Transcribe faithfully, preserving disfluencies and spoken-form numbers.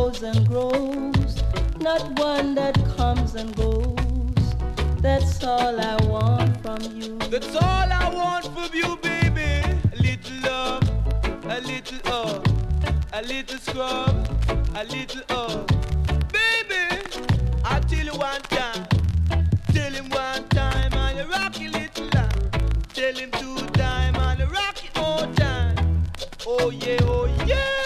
grows and grows, not one that comes and goes. That's all I want from you. That's all I want from you, baby. A little love, a little hug, a little scrub, a little hug. Baby, I'll tell you one time. Tell him one time and you rock it little lamb. Tell him two time and you rock it more time. Oh yeah, oh yeah.